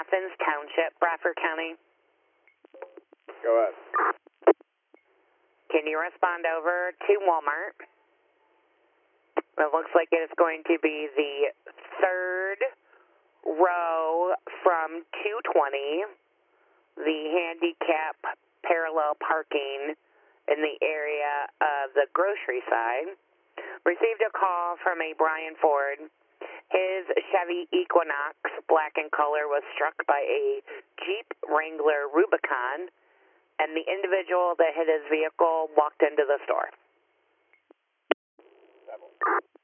Athens Township, Bradford County. Go ahead. Can you respond over to Walmart? It looks like it is going to be the third row from 220, the handicap parallel parking in the area of the grocery side. Received a call from a Brian Ford. His Chevy Equinox, black in color, was struck by a Jeep Wrangler Rubicon, and the individual that hit his vehicle walked into the store.